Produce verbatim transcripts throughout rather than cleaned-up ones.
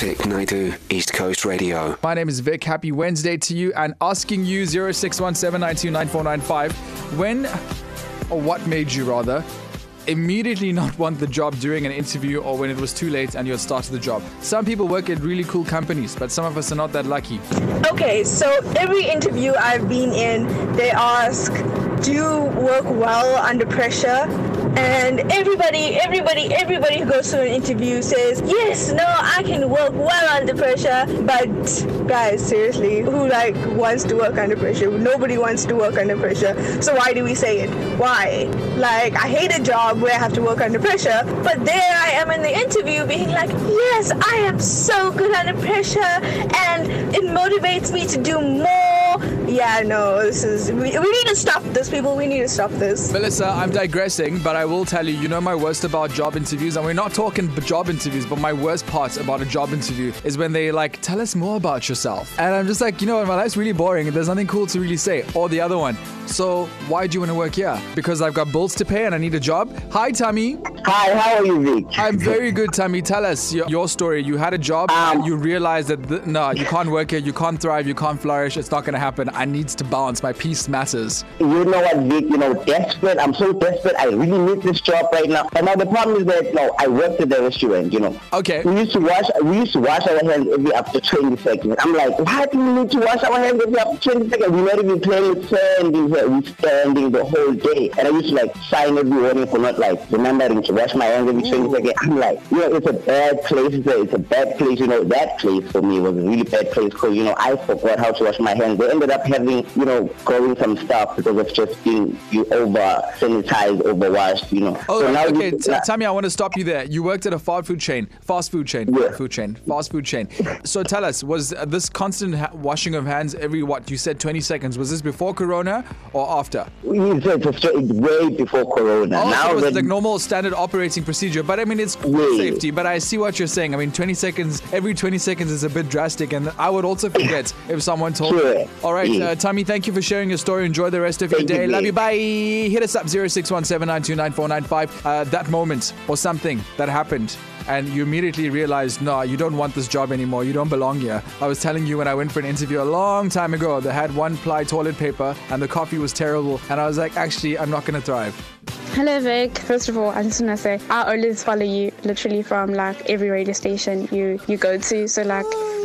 Vic Naidu, East Coast Radio. My name is Vic. Happy Wednesday to you, and asking you zero six one seven nine two nine four nine five, when, or what made you rather, immediately not want the job during an interview or when it was too late and you had started the job? Some people work at really cool companies, but some of us are not that lucky. Okay, so every interview I've been in, they ask, do you work well under pressure? And everybody, everybody, everybody who goes to an interview says, yes, no, I can work well under pressure. But guys, seriously, who like wants to work under pressure? Nobody wants to work under pressure. So why do we say it? Why? Like, I hate a job where I have to work under pressure, but there I am in the interview being like, yes, I am so good under pressure and it motivates me to do more. Yeah, no, this is, we, we need to stop this, people. We need to stop this. Melissa, I'm digressing, but I will tell you, you know my worst about job interviews, and we're not talking job interviews, but my worst part about a job interview is when they like, tell us more about yourself. And I'm just like, you know what, my life's really boring and there's nothing cool to really say. Or the other one, so why do you want to work here? Because I've got bills to pay and I need a job? Hi, Tammy. Hi, how are you, Vic? I'm very good, Tammy. Tell us your, your story. You had a job um, and you realized that, th- no, you can't work here, you can't thrive, you can't flourish, it's not going to happen. I need to bounce. My peace matters. You know what, Vic? You know, desperate. I'm so desperate. I really need this job right now. And now the problem is that, you know, I worked at the restaurant, you know. Okay. We used to wash, we used to wash our hands every after twenty seconds. I'm like, why do we need to wash our hands every after twenty seconds? We're not even playing with standing here. We're standing the whole day. And I used to like sign every morning for not like remembering to wash my hands every twenty seconds. I'm like, you know, it's a bad place. It's a, it's a bad place. You know, that place for me was a really bad place because, you know, I forgot how to wash my hands. They ended up having, you know, growing some stuff because of just being you over sanitized, over washed, you know. Oh, so now okay. You, T- Tammy, I want to stop you there. You worked at a fast food chain, fast food chain, yeah. fast food chain, fast food chain. So tell us, was this constant ha- washing of hands every, what, you said twenty seconds, was this before Corona or after? It's, it's, it's way before Corona. Oh, now so it was that, the normal standard operating procedure, but I mean, it's yeah. safety, but I see what you're saying. I mean, twenty seconds, every twenty seconds is a bit drastic, and I would also forget if someone told sure. me. All right, yeah. uh, Tammy, thank you for sharing your story. Enjoy the rest of Thank your day. you, Love you. Bye. Hit us up zero six one seven nine two nine four nine five. Uh, that moment or something that happened and you immediately realized, no, you don't want this job anymore. You don't belong here. I was telling you when I went for an interview a long time ago, they had one ply toilet paper and the coffee was terrible. And I was like, actually, I'm not going to thrive. Hello, Vic. First of all, I just want to say I always follow you literally from like every radio station you, you go to. So like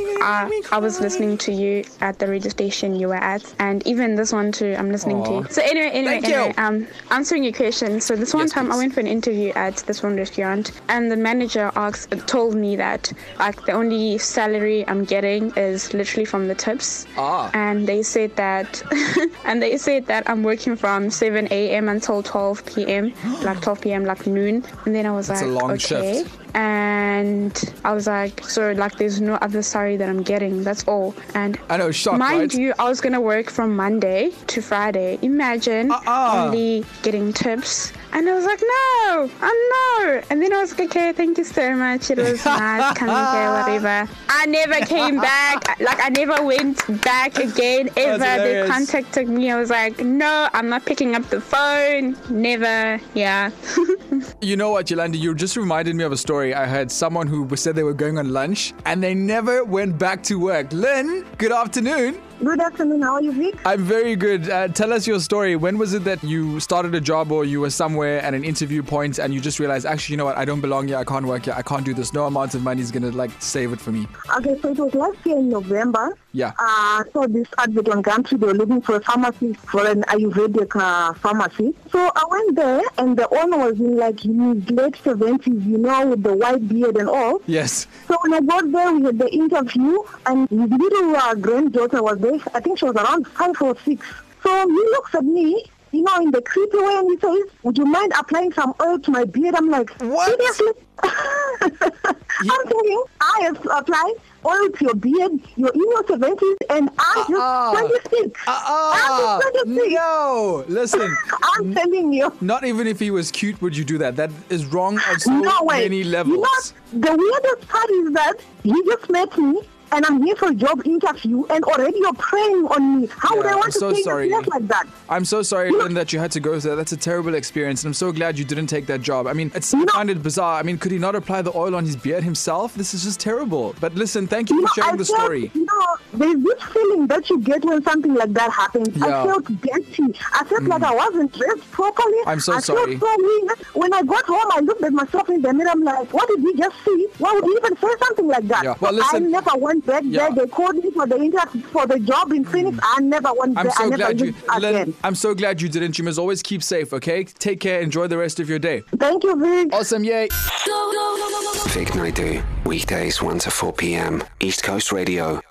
I, I was listening to you at the radio station you were at, and even this one too I'm listening Aww. to. So anyway, anyway, Thank anyway, you. um, answering your question. So this one yes, time please. I went for an interview at this one restaurant, and the manager asked, told me that like the only salary I'm getting is literally from the tips. Ah. And they said that, and they said that I'm working from seven a.m. until twelve p.m. like twelve p.m. like noon. And then I was That's like, a long okay. shift. And I was like, so like there's no other salary that I'm getting, that's all. And I know, shock, mind right? you, I was gonna work from Monday to Friday. Imagine uh-uh. only getting tips. And I was like, no, oh no. And then I was like, okay, thank you so much. It was nice coming here, whatever. I never came back. Like, I never went back again, ever. They contacted me. I was like, no, I'm not picking up the phone. Never. Yeah. You know what, Yolanda, you just reminded me of a story. I heard someone who said they were going on lunch and they never went back to work. Lynn, good afternoon. Good afternoon. How are you, Vic? I'm very good. Uh, tell us your story. When was it that you started a job or you were somewhere at an interview point and you just realized, actually, you know what, I don't belong here, I can't work here, I can't do this. No amount of money is going to like save it for me. Okay, so it was last year in November. Yeah. I uh, saw this advert on Gumtree. They were looking for a pharmacist for an Ayurvedic uh, pharmacy. So I went there and the owner was in like his late seventies, you know, with the white beard and all. Yes. So when I got there, we had the interview and his little uh, granddaughter was there. I think she was around five or six. So he looks at me, you know, in the creepy way, and he says, would you mind applying some oil to my beard? I'm like, what? Seriously? I'm thinking, I have to apply oil to your beard, you're in your seventies, and I'm uh-uh. just twenty-six. Uh-uh. I'm just twenty-six. No, listen. I'm telling you. Not even if he was cute would you do that. That is wrong on so no way. many levels. You know, the weirdest part is that he just met me. and I'm here for a job interview, and already you're preying on me. How Yeah, would I want I'm to so take sorry. a place like that? I'm so sorry You know- Lynn, that you had to go through that. That's a terrible experience, and I'm so glad you didn't take that job. I mean, it's, You I know- find it bizarre. I mean, could he not apply the oil on his beard himself? This is just terrible. But listen, thank you You know, for sharing I the felt, story. You know, there's this feeling that you get when something like that happens. Yeah. I felt dirty. I felt like I wasn't dressed properly. I'm so I sorry. felt so weird. When I got home, I looked at myself in the mirror. I'm like, what did he just see? Why would he even say something like that? Yeah. Well, So listen- I never went back Yeah. there. They called me for the interview for the job in Phoenix. I never went I'm there. I so never glad you, did again. Lynn, I'm so glad you didn't. You must always keep safe, okay? Take care. Enjoy the rest of your day. Thank you, Vic. Awesome, yay. Vic Naidu, weekdays one to four p.m. East Coast Radio.